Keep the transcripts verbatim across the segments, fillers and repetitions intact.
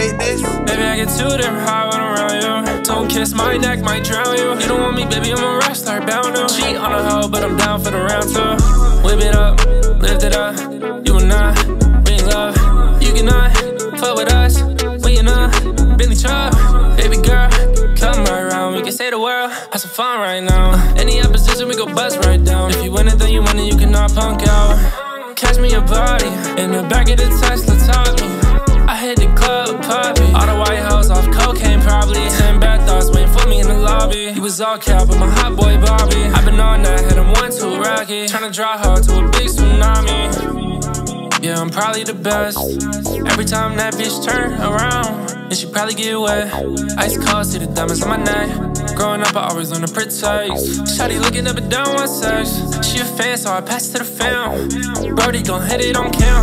hit this. Baby, I get too damn high when I'm around you. Don't kiss my neck, might drown you. You don't want me, baby, I'm a wrestler, bound to cheat on a hoe, but I'm down for the round two. Whip it up, lift it up. You and I, we in love. You cannot fuck with us. We in a Bentley truck. Baby girl, come right around. We can say the world, have some fun right now. Any opposition, we go bust right down. If you win it, then you win it, you cannot punk out. Catch me your body in the back of the Tesla, taught me. I hit the club, poppy. All the White House off cocaine, probably. Ten bad thoughts waiting for me in the lobby. He was all cap, but my hot boy Bobby. I've been on that, hit him one, two, rocky. Tryna draw her to a big tsunami. Yeah, I'm probably the best. Every time that bitch turn around, and she probably get wet. Ice cold, see the diamonds on my neck. Growing up, I always learned to protect. Shawty looking up and down my sex. She a fan, so I pass to the film. Brody gon' hit it on cam.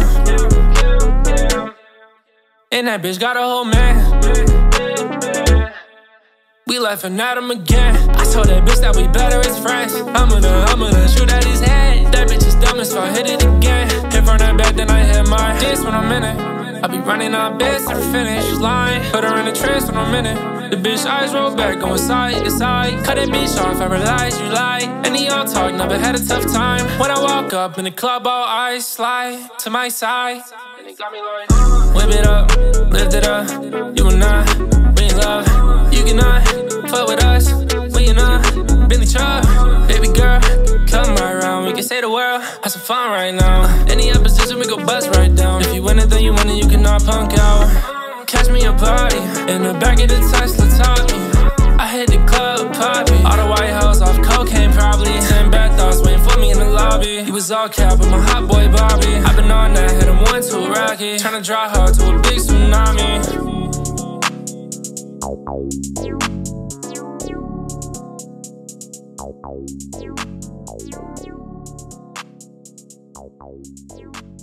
And that bitch got a whole man. We laughing at him again. I told that bitch that we better as friends. I'm gonna, I'm gonna shoot at his head. That bitch is dumb, so I hit it again. Hit from that back, then I hit my dance when I'm in it. I be running out beds to the finish line. Put her in a trance when I'm in it. The bitch eyes roll back, going side to side. Cut that bitch off, I realize you lie. Any all talk, never had a tough time. When I walk up in the club, all eyes slide to my side. And it got me like, whip it up, lift it up. You and I, we in love. You cannot fuck with us. We in a Bentley truck. Baby girl, come right around. We can say the world, have some fun right now. Any opposition, we go bust right down. If you win it, then you win it, you cannot punk out. Catch me your body in the back of the Tesla, taught me. I hit the club, poppy. All the White House off cocaine, probably. Ten bad thoughts waiting for me in the lobby. He was all cap, but my hot boy Bobby. I've been on that, hit him one, two, rocky. Tryna draw her to a big tsunami. Thank you.